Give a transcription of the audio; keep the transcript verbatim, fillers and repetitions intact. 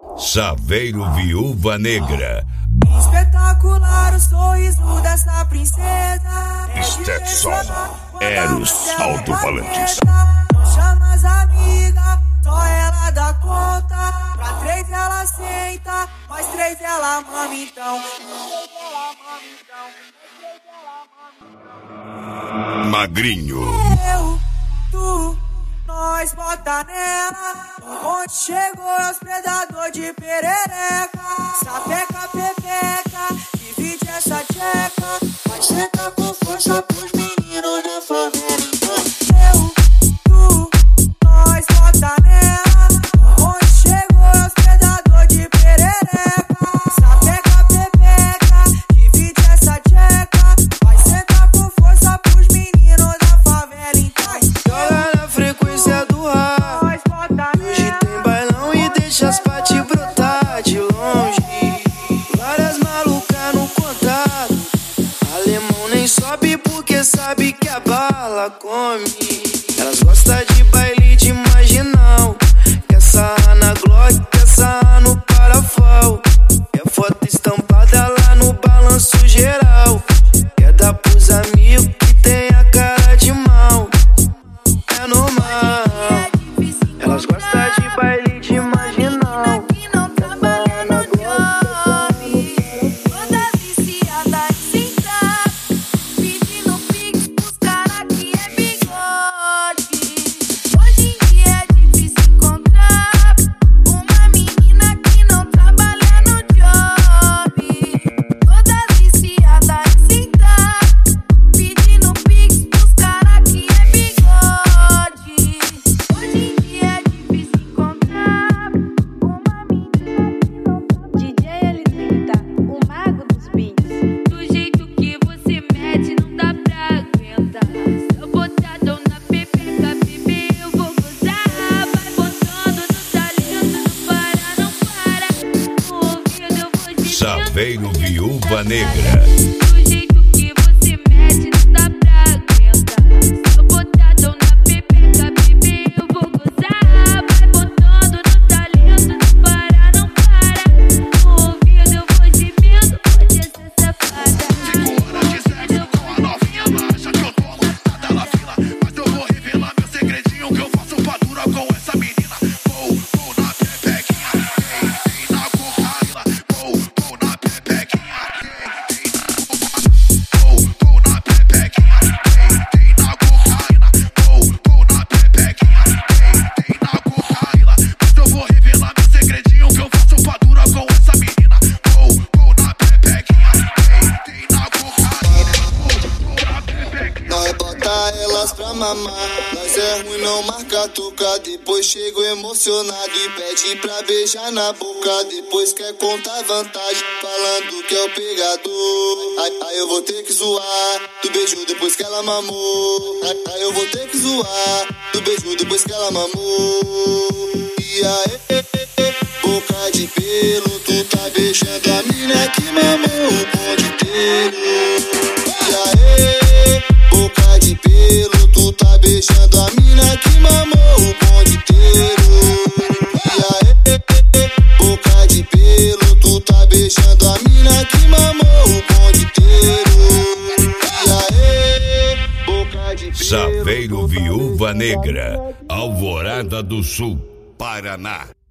Saveiro Viúva Negra. Espetacular o sorriso dessa princesa. Stetson, Eros Alto-Falantes. Não chama as amigas, só ela dá conta. Pra três ela senta, mais três ela mama então. Magrinho. Eu, tu, nós bota nela. Onde chegou é os predador de perereca. Sapeca, pepeca, divide essa tcheca. Mas senta com força pros meninos da favela. Eu, tu, nós bota nela. Onde chegou é os predador de perereca. Sapeca, pepeca, divide essa tcheca. Mas senta com força pros meninos da favela. Então, joga na frequência do ar. Hoje tem bailão e deixa as paty brotar de longe. Várias malucas no contato. Alemão nem sobe porque sabe que a bala come. Elas gostam de baile de marginal. Quer sarrar na Glock, quer sarrar no Parafal. Quer foto estampada lá no balanço geral. Quer dar pros amigos que tem a cara de mal. É normal. Elas gostam de baile de marginal. que não trabalha no job, toda viciada em sentar, pedindo pix pros caras que é bigode. Hoje em dia é difícil encontrar uma menina que não trabalha no job, toda viciada em sentar, pedindo pix pros caras que é bigode. Hoje em dia é difícil encontrar uma menina que não D J L trinta, o mago dos beats. Do jeito que você mete, não dá pra aguentar. Se eu botar dom na pepeca, bebê, eu vou gozar. Vai botando no talento, não para, não para. No ouvido eu vou gemendo. Saveiro Viúva Negra. Do jeito que você mete, não dá pra aguentar. Se eu botar dom na pepeca, bebê, eu vou gozar. Vai botando no talento, não para, não para. No ouvido eu vou gemendo, pode ser safada. Hora de sexo com a novinha, acha que eu tô lotada na fila. Mas eu vou revelar meu segredinho que eu faço padura com essa menina. Vou, vou na pepequinha, tem, tem na cocaína. Vou, vou na pepequinha, tem, tem na Vou, vou na pepequinha, tem, tem na cocaína. Vou, vou na pepequinha, tem, tem na cocaína. Mas eu vou revelar meu segredinho que eu faço padura com essa menina. Vou, vou na pepequinha, tem, tem na cocaína. Vou, vou na pepequinha. Nós bota elas pra mamar. Nós é ruim, não marca toca. Depois chego emocionado e pede pra beijar na boca. Depois quer contar vantagem, falando que é o pegador. Aí, aí eu vou ter que zoar do beijo depois que ela mamou. Aí, aí eu vou ter que zoar do beijo depois que ela mamou. E aí, boca de pelo, tu tá beijando a mina que mamou o bonde inteiro. E aí, boca de pelo, tu tá beijando a mina que mamou o bonde inteiro. E aí, boca de pelo, tu tá beijando a mina que mamou o bonde inteiro. E aí, boca de pelo. Saveiro Viúva Negra. Alvorada do Sul, Paraná.